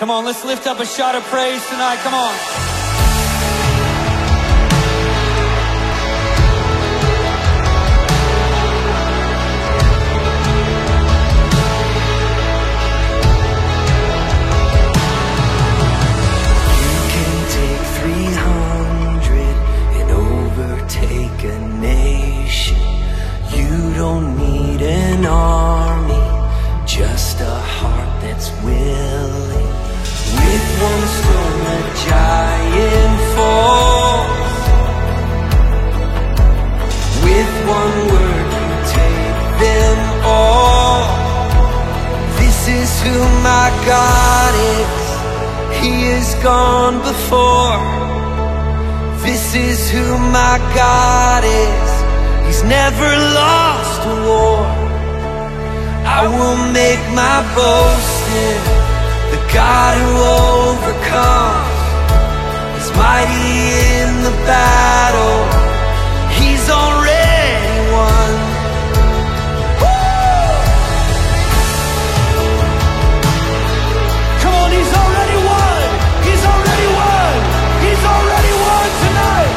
Come on, let's lift up a shout of praise tonight. Come on. You can take 300 and overtake a nation. You don't need an army, just a heart that's willing. With one stone a giant falls. With one word you take them all. This is who my God is. He has gone before. This is who my God is. He's never lost a war. I will make my boast in the God who overcomes. He's mighty in the battle. He's already won. Woo! Come on, he's already won. He's already won. He's already won tonight.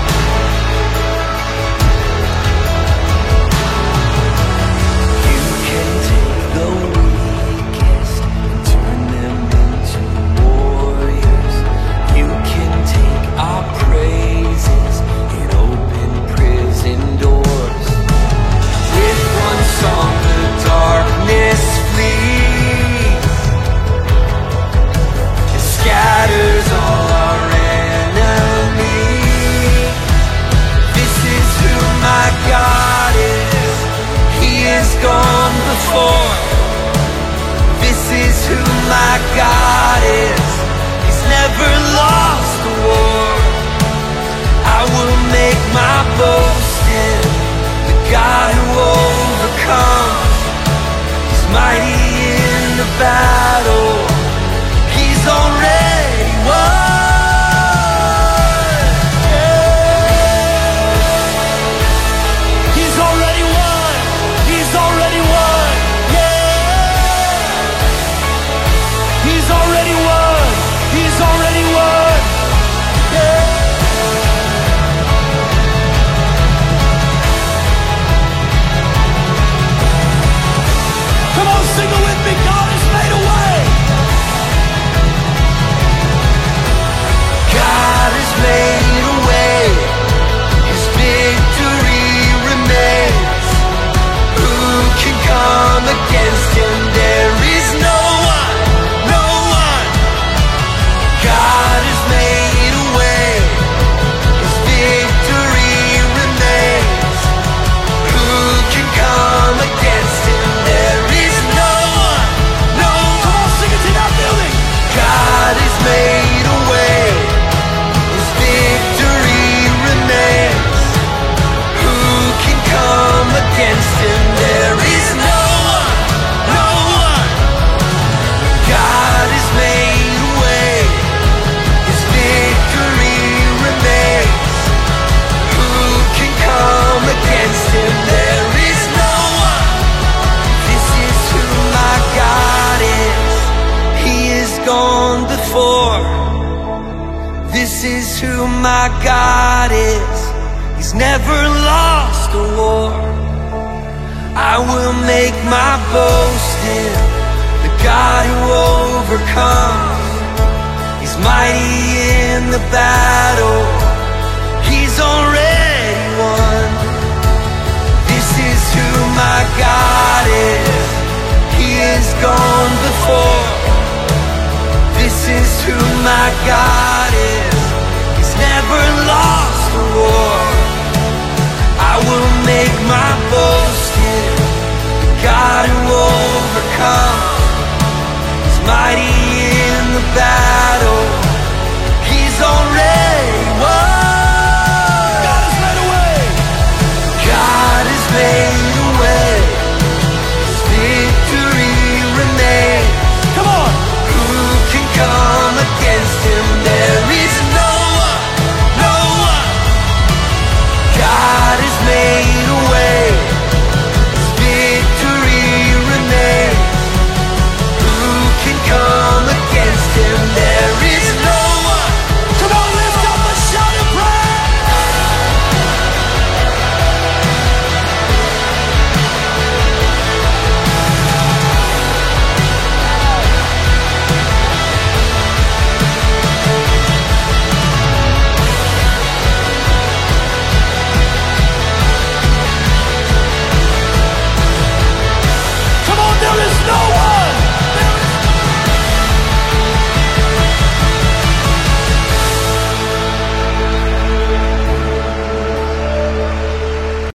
You can take the weakest and turn them into warriors. You can take our praises and open prison doors. With one song the darkness flees and scatters all our enemies. This is who my God is. He has gone before. This is who my God is. He's never lost a war. I will make my boast in the God who overcomes. He's mighty in the battle. He's already won. Yeah. He's already won. He's already won. Yeah. He's already won. He's already won. Yeah. Come on, sing it with me. God has made a way. God has made a way. His victory remains. Who can come against him? There is no one, no one. God has made a way. His victory remains. Who can come against him? There is no one, no one. Come on, sing it to that building. God has made a way. His victory remains. Who can come against him? There is no one, no one. God has made a way. His victory remains. Who can come against him? There is no one. This is who my God is. He has gone before. This is who my God is. He's never lost a war. I will make my boast in the God who overcomes. He's mighty in the battle. He's already won. This is who my God is. He has gone before. This is who my God is. He's never lost a war. I will make my boast in the God who overcomes. He's mighty in the battle.